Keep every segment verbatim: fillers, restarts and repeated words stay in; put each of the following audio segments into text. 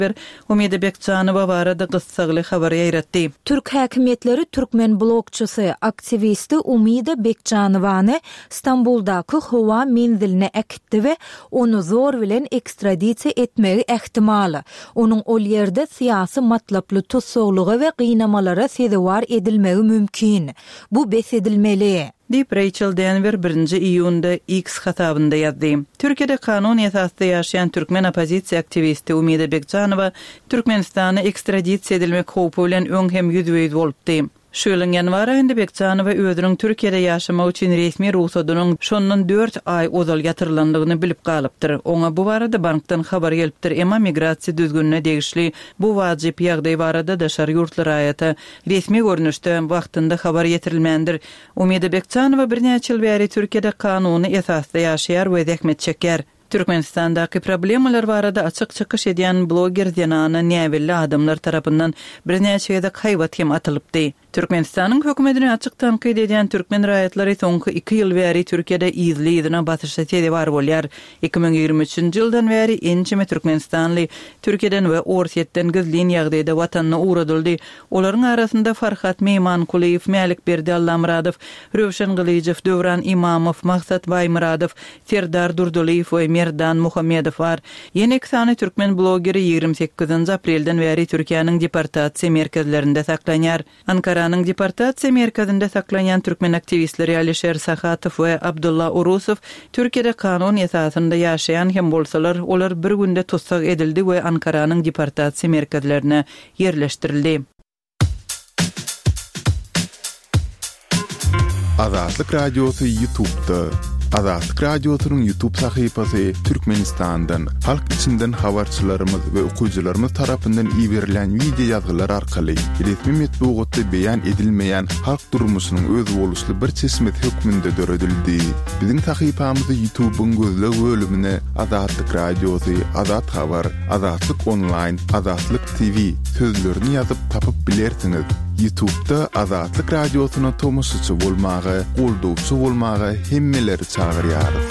bir Umide Bekjanowa barada gyssaly habar ýaratdy. Türk häkimetleri Türkmen blogçysy, aktivisti Umide Bekjanowany İstanbuldaky howa menziline ekitdi we onu zor bilen ekstradisiýa etmegi ähtimaly. Onuň ol ýerde syýasy matlaply tutsuglygy we gynamalara sezewar edilmegi mümkin. Bu besedilmeli. Dip Rachel Denver birinji iyunda X hasabında yazdı. Türkiye'de kanun esasında yaşayan Türkmen opozisiya aktivisti Umide Bekjanowa Türkmenistana ekstradisiýa edilmek howpy bilen öňhem ýüzüýiz bolupdy. Şölen ýanwar aýynda Bekjanowa özüniň Türkiýede ýaşamak üçin resmi ruhsatynyň şondan dört ay ozal ýatyrylandygyny bilip galypdyr. Oňa bu barada bankdan habar gelipdir, emma migrasiýa düzgünine degişli bu wajyp ýagdaý barada daşar ýurtlar aýata resmi görnüşde wagtynda habar ýetirilmendir. Umide Bekjanowa bir näçe ýyl bäri Türkiýede kanuny esasda ýaşaýar we zähmet çeker. Türkmenistandaky problemalar barada açyk çykyş edýän bloger Zenana Näwelli adamlar tarapyndan bir näçe ýerde haýbat hem atylypdy. Türkmenistanyň hökümetini açyk tanqid edýän türkmen raýatlary soňky iki ýyl bäri Türkiýede izli ýygyna batyrşa tedewar bolýar. iki ming ýigirme üçinji ýyldan bäri ençime Türkmenistanly Türkiýeden we Orsetden gizlin ýagdaýda watanyna uğradyldy. Olaryň arasynda Farhat Meymankuliýew, Mälik Berdi Allamuradow, Röwşen Gylyjew, Döwran Imamow, Maksat Baýmuradow, Serdar Durduliýew we Merdan Muhammedow var. Ýene iki sany türkmen blogeri ýigirme sekizinji aprelden bäri Türkiýanyň deportasiýa merkezlerinde saklanýar. Ankara Ankaraның deportasiya merkezinde saklanyan Türkmen aktivistleri Alisher Sakhatov ve Abdullah Urusov Türkiye'de kanun esasında yaşayan hem bolsalar olar bir günde tutsak edildi ve Ankara'nın deportasiya merkezlerine yerleştirildi. Azatlyk Radyosu YouTube'da. Azatlyk Radyosu'nun YouTube sahypasy Türkmenistan'dan, halk içinden habarçylarymyz we okuwçylarymyz tarapyndan iýerilen video ýazgylar arkaly resmi metbuatda beýan edilmeýän halk durmuşynyň öz boluşly bir çeşmet hökmünde döredildi. Biziň sahypamyzy YouTube'un gözleg bölümine Azatlyk Radyosu, Azat Habar, Azatlyk Online, Azatlyk T V sözlerini ýazyp tapyp bilersiňiz. YouTube'da Azatlyk Radyosu'na tomoşçy bolmagy, goldowçy bolmagy hemmeleri çağırýarys.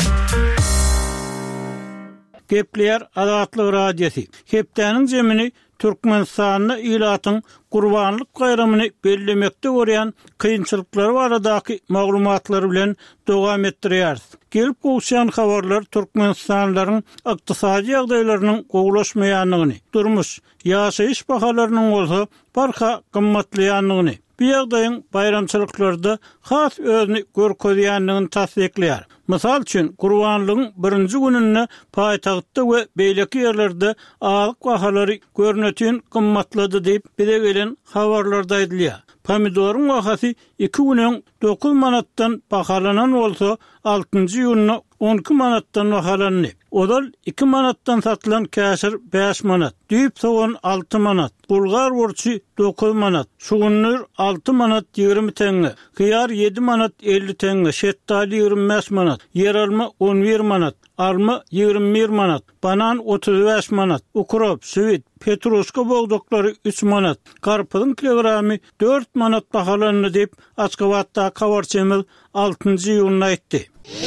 Gepler Azatlyk Radyosu. Hepdäniň jemini Türkmenistanyň ilatyň Gurbanlyk gaýramyny bellemekde görýän kynçylyklar baradaky maglumatlary bilen dowam etdirýäris. Gelip gowşan habarlar Türkmenistanlylaryň ykdysady ýagdaýlarynyň gowlaşmaýanlygyny, durmuş, ýaşaýyş bahalarynyň bolsa barha gymmatlaýanlygyny, bu ýagdaýyň bayramçylyklarda has özüni görkezýänligini tasdikleýär. Mysal üçin Gurbanlygyň birinji gününe paýtagtda we beýleki ýerlerde alyk bahalary görnetýän gymmatlady diýip bize gelen habarlarda aýdylýar. Pomidoryň bahasy iki günden dokuz manatdan bahalanan bolsa altynjy ýylyna on iki manatdan bahalandy. Odal iki manatdan satylan käşir beş manat, düýüp soğan altı manat, bulgar borçy dokuz manat, şugunlar altı manat ýigirme teňe, kyýar yedi manat elli teňe, şetdali ýigirme beş manat, ýeralma on bir manat, alma ýigirme bir manat, banan otuz beş manat, ukrop, süwit, petruska bogdoklary üç manat, garpyzyň kilogramy dört manat bahalandy diýip Aşgabatda habarçymyz altynjy ýylyna aýtdy.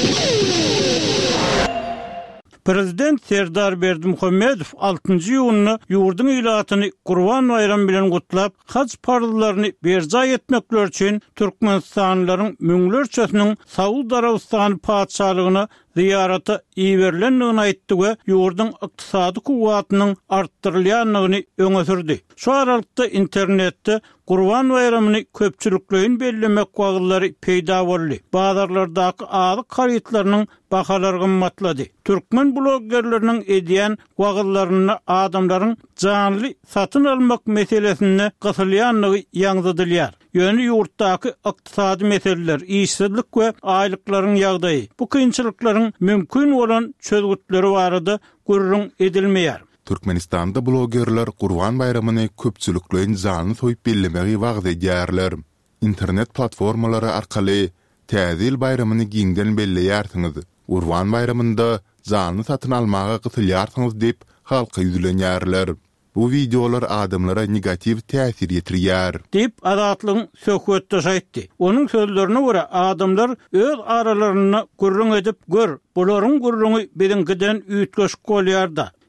Prezident Serdar Berdimuhammedow altynjy ýylyny ýurdun ilatyny Gurban bayramy bilen gutlap, haç parlylaryny berja etmekler üçin Türkmenistanlylaryň müňlerçesiniň Saudi Arabistany padşahlygyna ziýarata iýerilendigini aýtdy we ýurdun ykdysady kuwatynyň artdyrylýanlygyny öňe sürdi. Şu aralykda internetde Gurban bayramyny köpçülikleýin bellemek wagtlary peýda boldy. Bazarlardaky alyk harytlarynyň bahalary gymmatlady. Türkmen bloggerleriniň edýän wagtlaryny adamlaryň janly satyn almak meselesine gysylýanlygy ýaňdydylýar. Ýöne ýurtdaky ykdysady meseleler, işsizlik we aýlyklaryň ýagdaýy, bu kynçylyklaryň mümkin bolan çözgütleri barada gurrun edilmeýär. Türkmenistanda blogerler Gurban bayramyny köpçülikleýin jany soýup bellemegi wagt edýärler. Internet platformalary arkaly täzil bayramyny giňden belleýärsiňiz. Gurban bayramynda jany satyn almaga gysylýarsyňyz diýip halka ýüzlenýärler. Bu videolar adamlara negativ täsir ýetirýär. Dip Azatlygyň söhbetde aýtdy. Onuň sözlerine görä adamlar öz aralaryny gurrun edip gör, bularyň gurruny biziňkiden üýtgeşik bolýar da.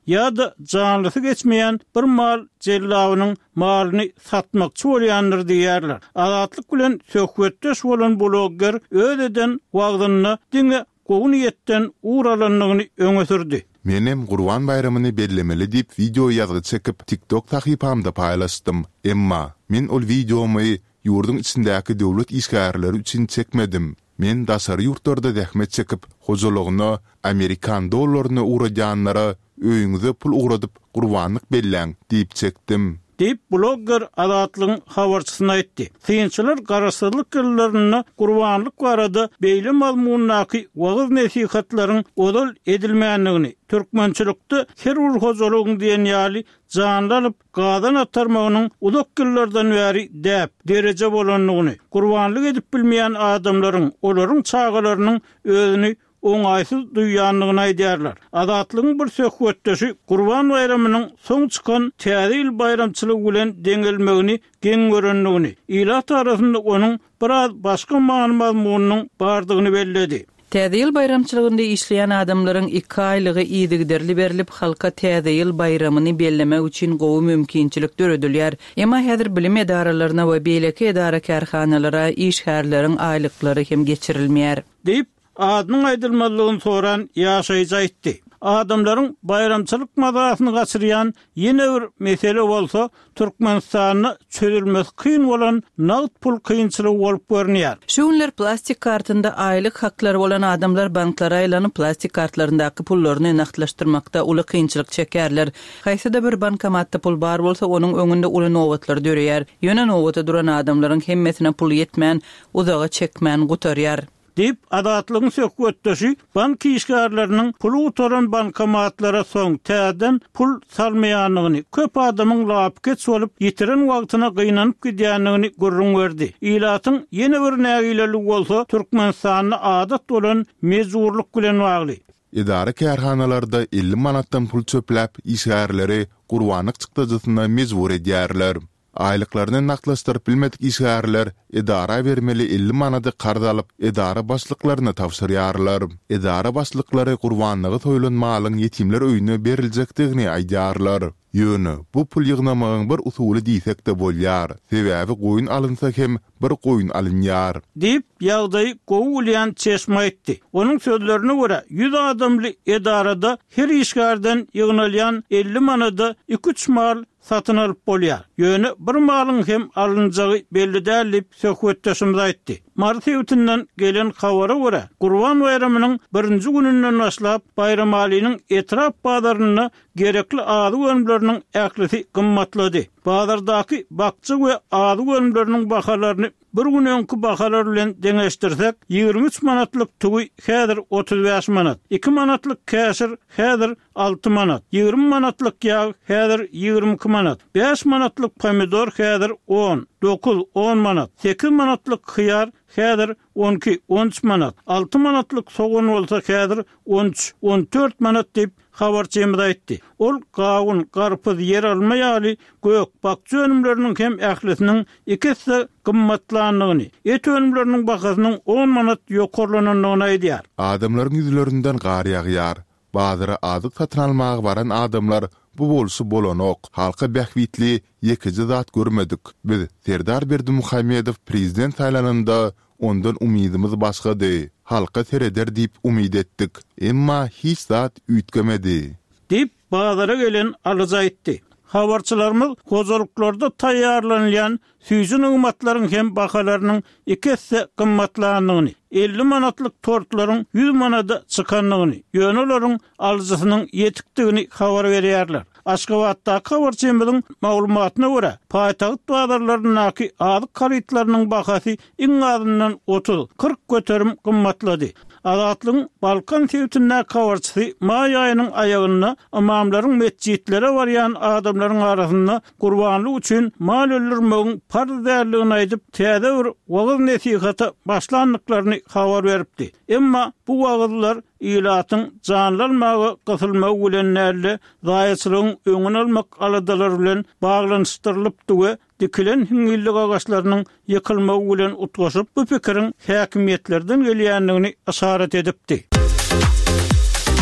ýa-da janlysy geçmeýän bir mal jellabynyň malyny satmakçy bolýandyr diýerler. Azatlyk bilen söhbetdeş bolan blogger öýeden wagtyny diňe gowy niýetden uğralanlygyny öňe sürdi. Menem Gurban bayramyny bellemeli dip video ýazgy çekip TikTok tahypamda paýlaşdym. Emma men ol videomy ýurdun içindäki döwlet işgärleri üçin çekmedim. Men dasary ýurtlarda dähmet çekip hojalygyny Amerikan dollaryny uğrajanlara öýüňize pul uğradyp gurbanlyk belläň diýip çekdim. Deyip blogger Azatlygyň habarçysyna aýtdy. Synçylar garaşsyzlyk gürlerini gurbanlyk barada beýle mazmunlaky wagyz nesihatlaryň odol edilmänligini, türkmençilikde her ur hojalygyň diýen ýaly janlanyp gadan atarmagynyň ulak gürlerden bäri däp derece bolanlygyny, gurbanlyk edip bilmeýän adamlaryň olaryň çağalarynyň özüni oňaýsyz duýýanlygyny aýdýarlar. Azatlygyň bir söhbetdeşi Gurban bayramynyň soň çykan täze ýyl bayramçylygy bilen deňelmegini geň görenligini, ilat arasynda onuň biraz başga maglumatynyň bardygyny belledi. Täze ýyl bayramçylygynda işleýän adamlaryň iki aýlygy ýygyderli berilip halka täze ýyl bayramyny bellemek üçin gowy mümkinçilik döredilýär. Emma häzir bilim edaralaryna we beýleki edara karhanalara işgärleriň aýlyklary hem geçirilmeýär. Deyip adynyň aýdylmalygyny soran ýaşaýjy aýtdy. Adamlaryň bayramçylyk madahasyny gaçyrýan ýene bir mesele bolsa, Türkmenistanyny çözülmesi kyn bolan nagd pul kynçylygy bolup görnýär. Şunlar plastik kartynda aýlyk haklary bolan adamlar banklara aýlanyp plastik kartlaryndaky pullaryny nagdlaşdyrmakda uly kynçylyk çekerler. Haýsyda bir bankomatda pul bar bolsa, onuň öňünde uly nowatlar döreýär. Ýöne nowata duran adamlaryň hemmesine pul ýetmän, uzaga çekmän gutarýar. Deyip Azatlygyň söhbetdeşi bank işgärleriniň pulu utaran bankomatlara soň täzeden pul salmaýanlygyny, köp adamyň lap geç bolup ýitiren wagtyna gynanyp gidýänligini görüň berdi. Ilatyň ýene bir nägileli bolsa, Türkmenistanyny adat bolan mejburlyk bilen bagly. Idara kärhanalarda elli manatdan pul çöpläp işgärleri gurbanlyk çykdyjysyna mejbur edýärler. Aylıklarını naklaştırıp bilmedik işgärler idara vermeli elli manady qarz alıp idara başlıklarına tavsırýarlar. İdara başlıkları gurbanlygy toýlanmalyň yetimler öýüne beriljakdygyny aýdýarlar. Ýöne bu pul ýygnamagyň bir usuly diýsek de bolýar. Sebäbi goýun alynsa hem bir goýun alynýar. Deyip ýagdaý gowy bolýan çeşme aýtdy. Onuň sözlerine görä yüz adamly edarada her işgärden ýygnalýan elli manada iki üç mal satyn alyp bolýar. Ýöne bir malyň hem alynjagy belli däl diýip söhbetdeşimiz aýtdy. Mart ýetinden gelen habara görä Gurban bayramynyň birinji gününden başlap bayram alynyň etrap bazaryny gerekli ady önümleriniň äklisi gymmatlady. Bazardaky bakçy we ady önümleriniň bahalaryny bir gün öňkü bahalar bilen deňeşdirsek, ýygrimi üç manatlyk tugy häzir otuz beş manat, iki manatlyk käşir häzir alty manat, ýygrimi manatlyk ýag häzir ýygrimi iki manat, beş manatlyk pomidor häzir on, dokuz on manat, sekiz manatlyk hyýar häzir on iki on üç manat, alty manatlyk soğan bolsa häzir on üç on dört manat diýip habarçymyz aýtdy. Ol gawun, garpyz yer almaýaly gök bakçy önümleriniň hem ählisiniň ikisi gymmatlanlygyny, et önümleriniň bahasynyň on manat ýokarlananyny aýdýar. Adamlaryň ýüzlerinden gar ýagýar. Bazara adyk satyn almagy baran adamlar bu bolsy bolanok, halka bähwitli ýekiji zat görmedik. Biz Serdar Berdimuhammedow prezident saýlanynda ondan umydymyz başgady. Halka tereder diýip umyd etdik. Emma hiç zat üýtgemedi. Dip bazara gelen alyjy aýtdy. Habarçylarymyz hozurluklarda taýýarlanýan süýjün ygmatlaryň hem bahalarynyň ikisi gymmatlanlygyny, elli manatlyk tortlaryň yüz manada çykanlygyny, ýöne olaryň alyjysynyň ýetikdigini habar berýärler. Aşgabatda habarçymyzyň maglumatyna görä, paýtagyt bazarlarynyňky adyk karytlarynyň bahasy iň azyndan otuz kırk göterim gymmatlady. Azatlygyň Balkan sewtünde habarçysy may aýynyň aýagyna imamlaryň mescitlere barýan adamlaryň arasynda gurbanlyk üçin mal öldürmegiň farz därligini aýdyp täze bir wagyz nesihata başlandyklaryny habar beripdi. Emma bu wagyzlar ilatyň janlanmagy gysylmagy bilen näle zaýatçylygyň öňüne almak aladalar bilen baglanyşdyrylypdy we dikilen hüngillik agaçlarynyň ýykylmagy bilen utgaşyp bu pikiriň häkimetlerden gelýänligini asaret edipdi.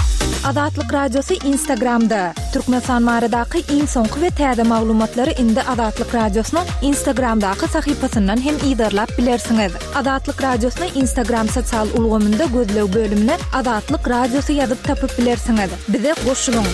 Adatlyk Radiosu Instagramda. Türkmenistan maradaky iň soňky we täze maglumatlary indi Adatlyk Radiosynyň Instagramdaky sahypasyndan hem ýydarlap bilersiňiz. Adatlyk Radiosyny Instagram sosial ulgamynda gözlew bölümine Adatlyk Radiosu ýazyp tapyp bilersiňiz. Bize goşulyň.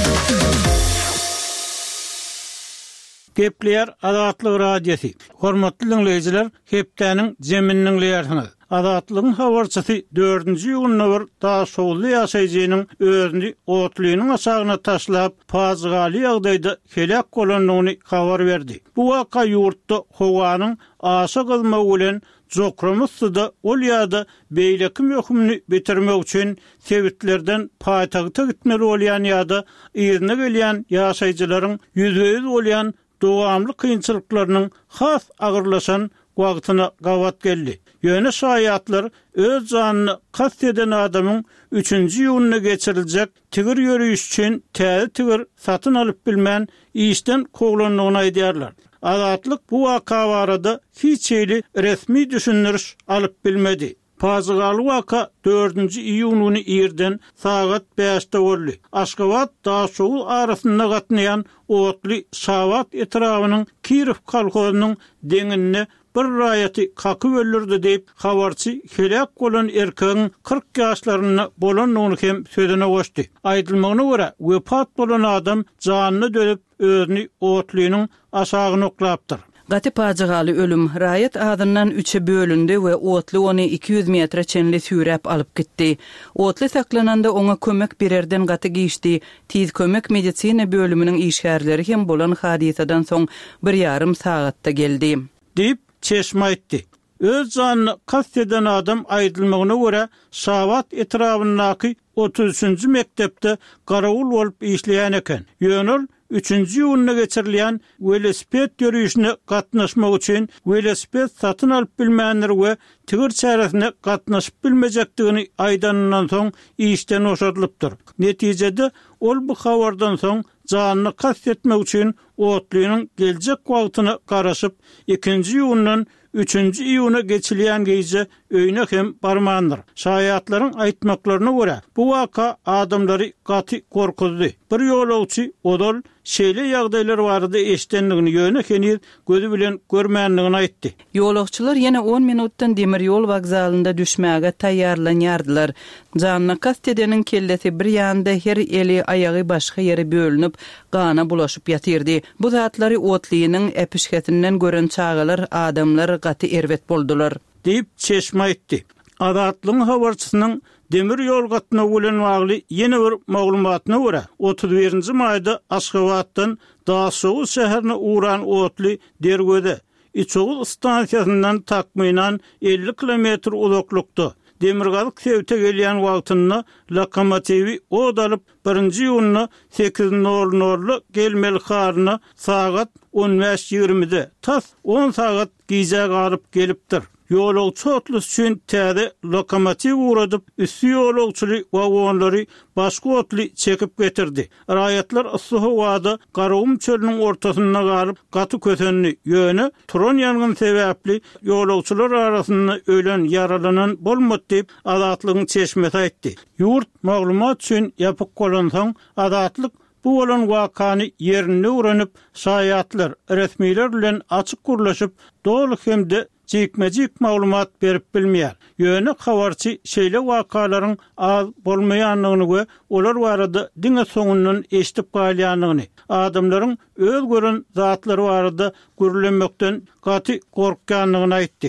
Gepler Adatlyk Radiosu. Hormatly dinleyijiler, hepdeniň jeminiň leýärsiňiz. Adatlygyň habarçysy dördünji ýylyny daha soğully ýaşaýjynyň özüni otlynyň aşagyna taşlap, pazgaly ýagdaýda helak bolanyny habar berdi. Bu waka ýurtda howanyň aşa gylmagy bilen Jokramusda ol ýa-da beýleki möhümini bitirmek üçin sebitlerden paýtagta gitmeli bolýan ýa-da ýerine gelýän ýaşaýjylaryň ýüzüňiz bolýan dowamly kynçylyklarynyň has agyrlaşan wagtyna gawat geldi. Ýöne şaýatlar öz janyny kast eden adamyň üçünji ýylyny geçiriljek tigir ýörüş üçin täze tigir satyn alyp bilmän işden koglanyny aýdýarlar. Adatlyk bu waka barada hiç ýeli resmi düşündiriş alyp bilmedi. Pazgaly waka dördünji iýuny ýerden sagat beşte boldy. Aşgabat Daşoğul arasynda gatnaýan otly Şabat etrawynyň Kirov kolhozynyň deňine bir raýaty kaky bölürdi diýip habarçy helak bolan erkegiň kırk ýaşlaryna bolanyny hem sözüne goşdy. Aýdylmagyna görä, wepat bolan adam janyny dölüp özüni otlynyň aşagyna oklapdyr. Gaty pajygaly ölüm raýat adyndan üçe bölündi we otly ony iki yüz metre çenli sürep alyp gitdi. Otly saklananda oňa kömek bererden gaty giýişdi. Tiz kömek medisina bölüminiň işgärleri hem bolan hadisadan soň bir ýarym sagatda geldi. Diýip çeşme aýtdy. Öz janyny kast eden adam aýdylmagyna görä Şabat etrabyndaky otuz üçünji mektepde garawul bolup işleýän eken. Ýönül üçünji ýylyna geçirilýän velosiped ýörüşine gatnaşmak üçin velosiped satyn alyp bilmänler we tigir çäresine gatnaşyp bilmejekdigini aýdanyndan soň işden oşadylypdyr. Netijede ol bu habardan soň janyny kast etmek üçin otlynyň geljek wagtyna garaşyp ikinji ýylyndan üçünji ýylyna geçilýän geýje öýüne hem barmandyr. Şaýatlaryň aýtmaklaryna görä bu waka adamlary gaty korkuzdy. Bir ýolagçy odol şeýle ýagdaýlar barada eşdenligini ýöne henir gözü bilen görmänligini aýtdy. Ýolagçylar ýene on minutdan demir ýol wagzalynda düşmäge taýýarlanýardylar. Janyny kast edeniň kellesi bir ýanda her eli aýagy başga ýere bölünip gana bulaşyp ýatyrdy. Bu zatlary otlynyň epişgetinden gören çağalar adamlar gaty erwet boldular. Diýip çeşme aýtdy. Adatlyň habarçysynyň demir ýol gatnagy bilen bagly ýene bir maglumatyna görä otuz birinji maýda Aşgabatdan Daşoğul şäherine uğran otly dergöde Içoğul stansiýasyndan takmynan elli kilometr uzaklykda demirgalyk sebte gelýän wagtyny lokomotiwi odalyp birinji ýylyny sekiz nol nol gelmeli haryna sagat on beş ýygrimide tas on sagat giýjek alyp gelipdir. Ýolagçy otlys üçin täze lokomotiv uradyp üstü ýolagçyly wagonlary başga otly çekip getirdi. Raýatlar ysy howada Garawum çölüniň ortasynda galyp gaty kösenli ýöne turan ýangyn sebäpli ýolagçylar arasynda ölen yaralanan bolmady diýip Adatlygyň çeşmesi aýtdy. Ýurt maglumat üçin ýapyk bolansaň Adatlyk bu bolan wakany ýerine uranıp şaýatlar resmiler bilen açyk gurlaşyp dolu hemde jekmejik maglumat berip bilmeýär. Ýöne habarçy şeýle wakalaryň az bolmaýanlygyny we olar barada diňe soňundan eşitip galýanlygyny, adamlaryň öz gören zatlary barada gürlenmekden gaty korkkanlygyny aýtdy.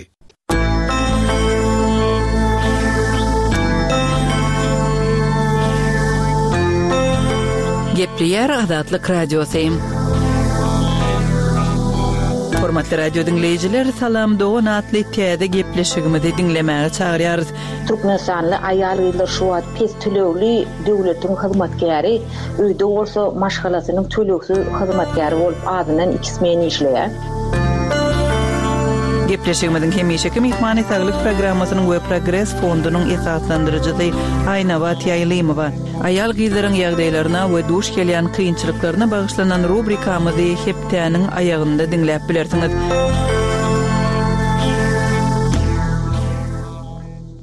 Gepleýär Adatlyk Radiosu. Hormatly radio dinleyijiler, salam dogan atly täze gepleşigimizi dinlemäge çagyrýarys. Türkmenistanly aýal ýyllar şu wagt pes tölewli döwletiň hyzmatkäri, öýde bolsa maşgalasynyň tölewsi hyzmatkäri bolup adyndan iki men işleýär. Gepleşigimiziň hemişeki mehmany saglyk programmasynyň we Progress fondunyň esaslandyrjysy Aýnawat Ýaýlymowa. Aýal gyzlaryň ýagdaýlaryna we duş gelýän kynçylyklaryna bagyşlanan rubrikamyzy hepdeniň aýagynda dinläp bilersiňiz.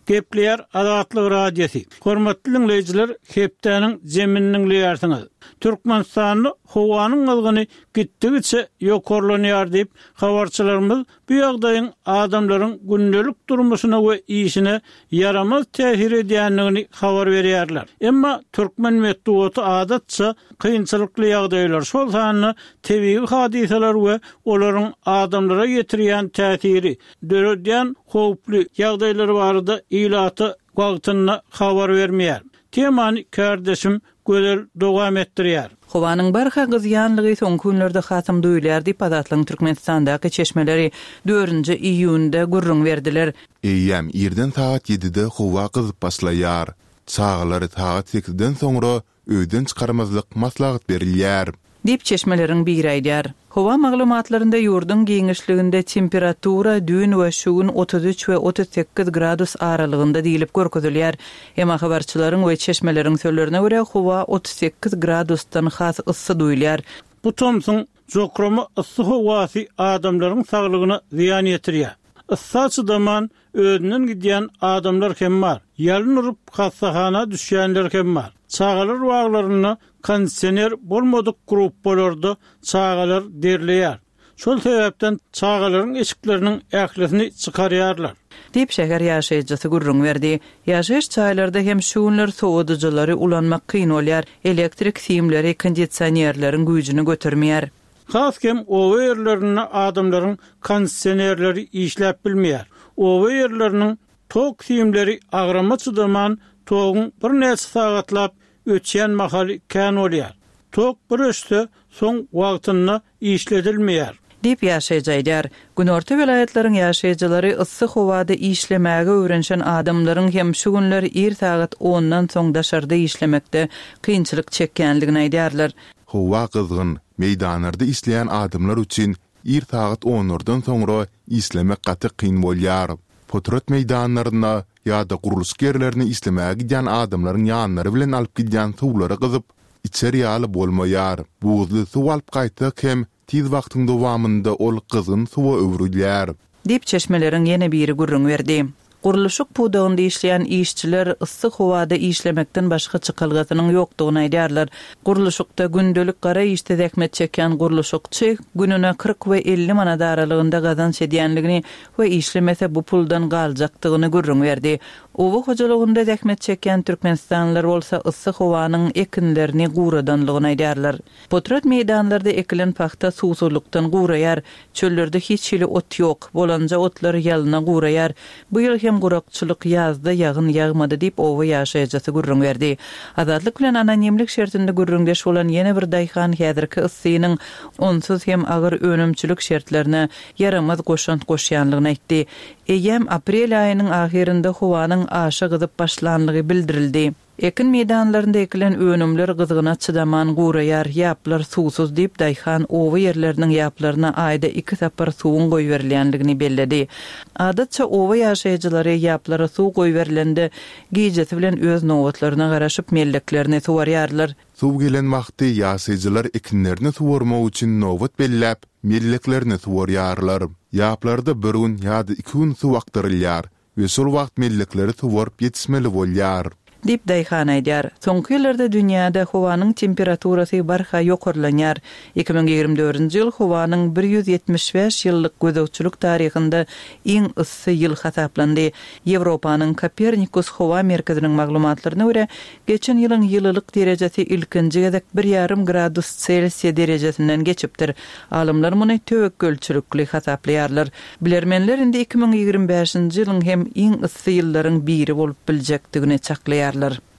Gepleyer Azatlyk Radiosi. Hormatly dinleyijiler, hepdeniň jeminiň liýarsyňyz. Türkmenistanyň howanyň ılgyny gitdigiçe ýokarlanýar diýip habarçylarymyz bu ýagdaýyň adamlaryň gündelik durmuşyna we işine yaramaz täsir edýändigini habar berýärler. Emma türkmen medeniýeti adatça kynçylykly ýagdaýlar şol sanyny tebii hadiseler we olaryň adamlara ýetirýän täsiri döredýän howply ýagdaýlar barada ilaty wagtyna habar bermeýär. Temany kardeşim gözel dowam etdirýär. Howanyň barha gyzýanlygy soň günlerde hatym duýulýar diýip adatlyň Türkmenistandaky çeşmeleri dördünji iýunda gurrun berdiler. Eýem ýerden saat ýedide howa gyzyp başlaýar. Çağlary saat sekizden soňra öýden çykarmazlyk maslahat berilýär. Dip çeşmelerin bir aýdýar. Howa maglumatlarynda ýurdun giňişliginde temperatura dün we şugun otuz üç we otuz sekiz gradus aralygynda diýilip görkezilýär. Emma habarçylaryň we çeşmelerin sözlerine görä howa otuz sekiz gradusdan has ıssy duýulýar. Bu tomsun jokrama ıssy howasy adamlaryň saglygyna ziýan ýetirýär. Issa çydaman özünden gidýän adamlar hem bar. Ýalyn urup hassahana düşýänler hem bar. Çağalar waglaryny kondisioner bolmadyk grup bolardy, çağalar derleýär. Şol sebäpden çağalaryň eşikleriniň ählesini çykarýarlar. Diýip şäher ýaşaýjysy gurrun berdi. Ýaşaýyş çaýlarda hem şuwunlar sowadyjylary ulanmak kyn bolýar, elektrik siýimleri kondisionerleriň güýjüni götermeýär. Haskem owa ýerlerine adamlaryň kondisionerleri işläp bilmeýär. Owa ýerleriniň tok siýimleri agrama çydaman toğun bir neçe sagatlap ötýän mahaly kän bolýar. Tok bir öşde soň wagtyna işledilmeýär. Diýip ýaşaýjylar. Günorta welaýatlaryň ýaşaýjylary ıssy howada işlemäge öwrenşen adamlaryň hem şu günler er sagat ondan soň daşarda işlemekde kynçylyk çekýänligini aýdýarlar. Howa gyzgyn, meýdanlarda işleýän adamlar üçin er sagat ondan soňra işlemek gaty kyn bolýar. Potrat meýdanlaryna ýa-da guruluş gerlerini işlemäge gidýän adamlaryň ýanlary bilen alyp gidýän suwlary gyzyp içeri ýaly bolmaýar. Buzly suw alyp gaýtsak hem tiz wagtyň dowamında ol gyzgyn suwa öwrülýär. Dip çeşmelerin ýene biri gurrun berdi. Guruluşyk pudagynda işleýän işçiler ıssy howada işlemekden başga çykylgasynyň ýokdugyny aýdýarlar. Guruluşykda gündelik gara işde zähmet çekýän guruluşykçy gününe kırk we elli manat aralygynda gazanç edýänligini we işlemese bu puldan galjakdygyny gurrun berdi. Owa hojalygynda zähmet çekýän türkmenistanlylar bolsa ıssy howanyň ekinlerini guradanlygyny aýdýarlar. Potrat meýdanlarda ekilen paxta suwsuzlukdan guraýar, çöllerde hiç hili ot ýok, bolanja otlar ýalyna guraýar. Bu ýyl hem gurakçylyk ýazda ýagyn ýagmady diýip owa ýaşaýjysy gurrun berdi. Azatlyk bilen anonimlik şertinde gurrundeş bolan ýene bir daýhan häzirki ıssynyň onsuz hem agyr önümçilik şertlerine yaramaz goşant goşýanlygyny aýtdy. Eýem aprel aýynyň ahirinde howanyň aşa gyzyp başlanlygy bildirildi. Ekin meýdanlarynda ekilen önümler gyzygyna çydaman guraýar, ýaplar suwsuz diýip daýhan owa ýerleriniň ýaplaryna aýda iki tapar suwun goýberilýänligini belledi. Adatça owa ýaşaýjylary ýaplara suw goýberilende giýjesi bilen öz nowatlaryna garaşyp melleklerini suwarýarlar. Suw gelen wagty ýaşaýjylar ekinlerini suwarmak üçin nowat belläp melleklerini suwarýarlar. Ýaplarda bir gün ýa-da iki gün suw aktarylýar we şol wagt mellekleri suwaryp ýetişmeli bolýar. Dip daýhan aýdýar. Soňky ýyllarda dünýäde howanyň temperaturasy barha ýokarlanýar. iki bin ýigirme dördünji ýyl howanyň bir ýüz ýetmiş beş ýyllyk gözegçilik tarihinde iň ıssy ýyl hasaplandy. Ýewropanyň Kopernikus howa merkeziniň maglumatlaryna görä, geçen ýylyň ýyllylyk derejesi ilkinji gezek bir ýarym gradus Celsius derejesinden geçipdir. Alymlar muny töwekkülçilikli hasaplaýarlar. Bilermenler indi iki bin ýigirme beşinji ýylyň hem iň ıssy ýyllaryň biri bolup biljekdigini çaklaýar.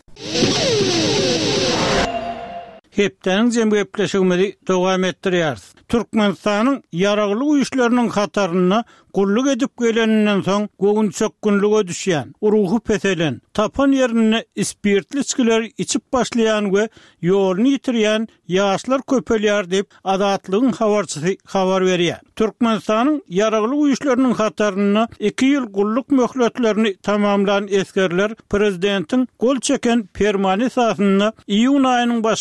Hepdeniň jemgypleşigimizi dowam etdirýär. Türkmenistanyň ýaragly güýçleriniň hataryna gulluk edip geleninden soň gogun çökkünlüge düşýän, ruhy peselen, tapan ýerine ispirtli içkiler içip başlaýan we ýoluny ýitirýän ýaşlar köpelýär diýip Azatlygyň habarçysy habar berýär. Türkmenistanyň ýaragly güýçleriniň hataryna iki ýyl gulluk möhletlerini tamamlanan eskerler prezidentiň gol çeken fermany esasyna iýun aýynyň başyndan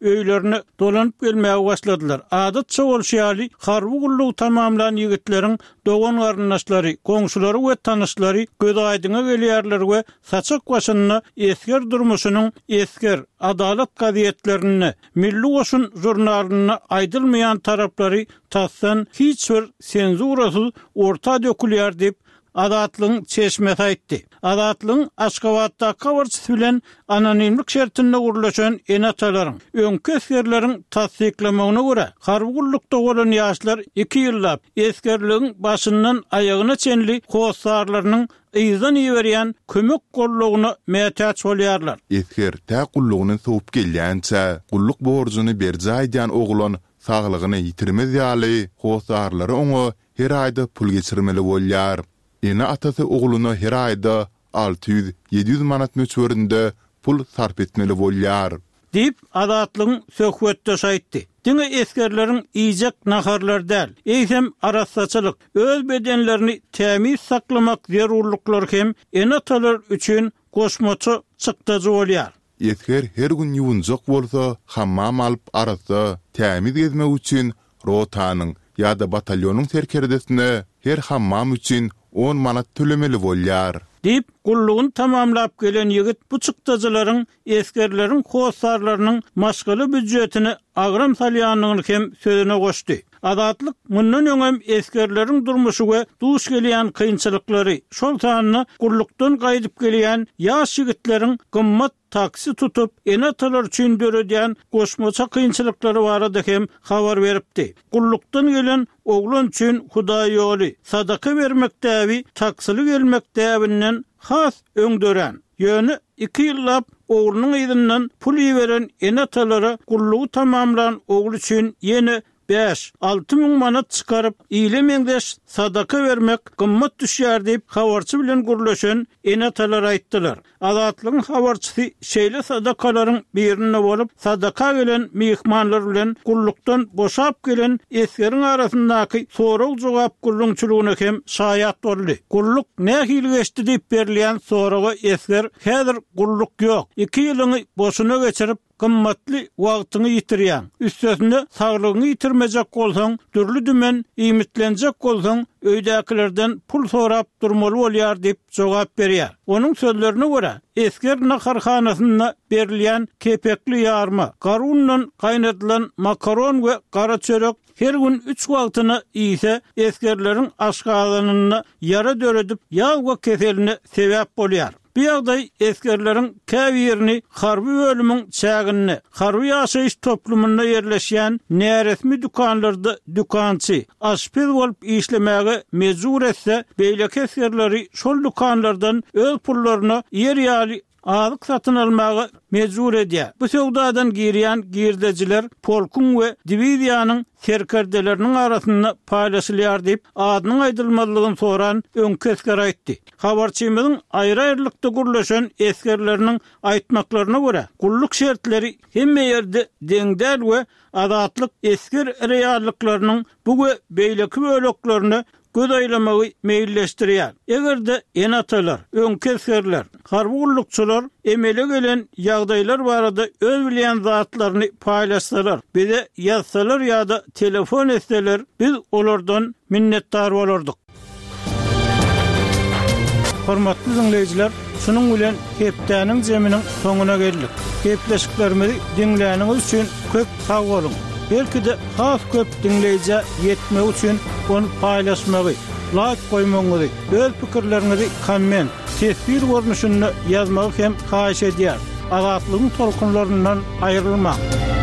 öýlerini dolanyp gelmäge başladylar. Adatça bolşýaly harby gullugy tamamlan ýigitleriň dogan garyndaşlary, goňşulary we tanışlary göz aýdyna gelýärler we saçak başyny esker durmuşynyň esker adalet gazetlerini, Milli Goşun jurnalyny aýdylmaýan taraplary tassan hiç bir senzurasyz orta dökülýär diýip Adatlyň çeşmesi aýtdy. Adatlyň Aşgabatda kawarçysy bilen anonimlik şertinde gurulýan enatalaryň öňkü eskerleriň tasdiklamagyna görä, harby gullukda bolan ýaşlar iki ýyllap eskerligiň başyndan aýagyna çenli howsarlarynyň ýyzdan ýeberýän kömek gollugyny mätäç bolýarlar. Esker tä gullugyny soňup gelýänçe gulluk borjyny berjaýdan oglan saglygyny ýitirmez ýaly howsarlary oňa her aýda pul geçirmeli bolýar. Ene atasy ogluny her aýda alty ýüz ýedi ýüz manat möçberinde pul sarp etmeli bolýar. Dip adatlyň söhbetde şaýtdy. Diňe eskerleriň iýjek naharlar däl, eýsem arassaçylyk, öz bedenlerini tämiz saklamak zerurlyklary hem enatalar üçin goşmaçy çykdyjy bolýar. Esker her gün ýuwunjak bolsa, hammam alyp arasa tämiz gezmek üçin rotanyň ýa-da batalýonyň terkeredesine her hammam üçin on manat tölemeli bolýar. Dip gullugyny tamamlap gelen ýigit bu çykdyjylaryň eskerleriň howsarlarynyň maşgaly büdjetini agram salýanyny hem sözüne goşdy. Adatlyk mundan öňem eskerleriň durmuşy we duş gelýän kynçylyklary, şol sanyny gullukdan gaýdyp gelýän ýaş ýigitleriň gymmat taksi tutup enatalar üçin döredýän goşmaça kynçylyklary barada hem habar beripdi. Gullukdan gelen oglan üçin Hudaý ýoly sadaka bermek däbi taksily gelmek däbinden has öňdören. Ýöne iki ýyllap oglunyň ýygynyň pul ýiberen enatalara gullugy tamamlan oglu üçin ýene beş alty ming manat çıkarıp ýyly meňdeş sadaka vermek gymmat düşýär diýip habarçy bilen gurulşan enatalar aýtdylar. Adatlyň habarçysy şeýle sadakalaryň birine bolup sadaka gelen mihmanlar bilen gullukdan boşap gelen eskeriň arasyndaky soraw jogap gullukçylygyna hem şaýat boldy. Gulluk nähili geçdi diýip berilýän sorawa esker häzir gulluk ýok. iki ýylyny boşuna geçirip gymmatly wagtyny ýitirýän. Üstesinde saglygyny ýitirmejek bolsaň, türlü dümen iýmitlenjek bolsaň, öýdäkilerden pul sorap durmaly bolýar diýip jogap berýär. Onuň sözlerine görä, esker naharhanasyna berilýän kepekli ýarma, garundan gaýnatylan makaron we gara çörek her gün üç wagtyny ýese eskerleriň aşgalanyny ýara döredip ýağ we keselini sebäp bolýar. Bu ýagdaý eskerleriň käbirini harby bölümiň çägini, harby ýaşaýyş toplumuna ýerleşýän näresmi dukanlarda dukançy, aşpez bolup işlemäge mejbur etse, beýleki eskerleri şol dukanlardan öz pullaryny ýer ýaly azyk satyn almagy mejbur edýär. Bu sowdadan girýän girdejiler polkun we diviziýanyň serkerdeleriniň arasynda paýlaşylýar diýip adynyň aýdylmalygyny soran öňkü esker aýtdy. Habarçymyzyň aýry-aýrylykda gurulşan eskerleriniň aýtmaklaryna görä, gulluk şertleri hemme ýerde deňdäl we adatlyk esker reallyklarynyň bu we beýleki böleklerini göz aýlamagy meýilleşdirýär. Egerde enatalar, öňkü eskerler, harby gullukçylar emele gelen ýagdaýlar barada öz bilýän zatlaryny paýlaşsalar, bize ýazsalar ýa-da telefon etseler, biz olardan minnetdar bolardyk. Hormatly dinleýijiler, şunuň bilen hepdäniň jeminiň soňuna geldik. Hepleşiklerimizi dinläniňiz üçin köp sag bolun. Belki de has köp dinleyici yetmek üçün onu paylaşmagy, like koymagy, öz pikirlerinizi komment, tesbir görnüşünde yazmagy hem haýyş edýär. Azatlygyň tolkunlaryndan aýrylmak.